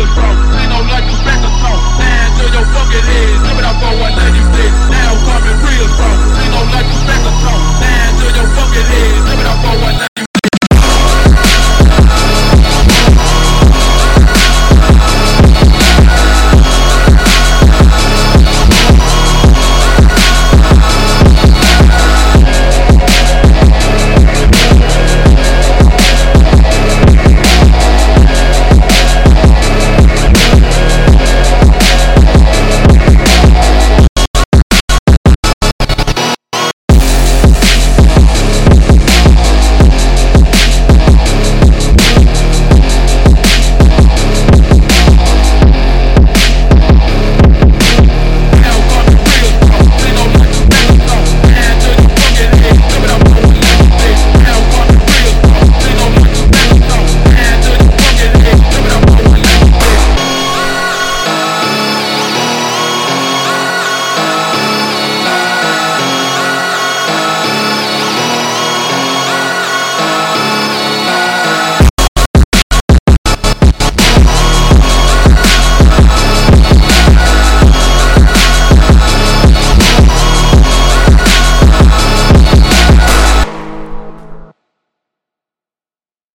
real strong. Ain't no like you back a song. Man, to your fucking head. Give it up for 196. Now coming real strong. Ain't no like you back a song. Man, to your fucking head. Give it up